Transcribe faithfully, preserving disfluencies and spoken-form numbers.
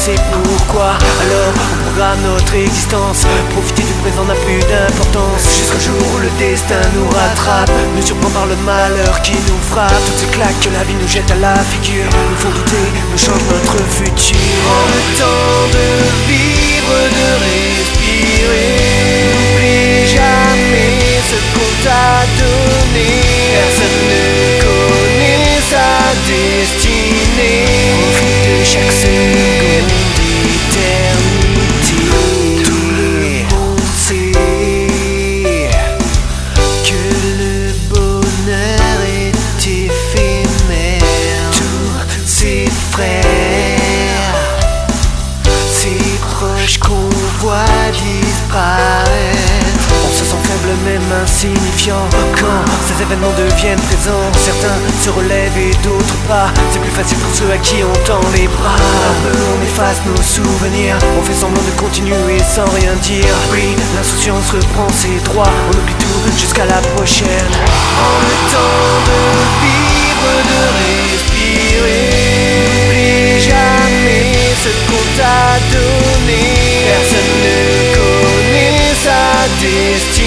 sait pourquoi. Alors on programme notre existence. Profiter du présent n'a plus d'importance. Jusqu'au jour où le destin nous rattrape, nous surprend par le malheur qui nous frappe. Toutes ces claques que la vie nous jette à la figure nous font douter, nous changent notre futur. Prends le temps de vivre, de respirer. N'oublie jamais ce qu'on t'a donné. Personne ne connaît sa destinée. Profite de chaque seconde d'éternité. Tout le monde sait que le bonheur est éphémère. Tous ses frères, ses proches qu'on voit disparaître. On se sent faible même insignifiant quand ces événements deviennent présents. Certains se relèvent et d'autres pas. C'est plus facile pour ceux à qui on tend les bras. Un peu on efface nos souvenirs, on fait semblant de continuer sans rien dire. Oui, l'insouciance reprend ses droits, on oublie tout jusqu'à la prochaine. En le temps de vivre, de respirer. N'oublie jamais ce qu'on t'a donné. Personne ne connaît sa destinée.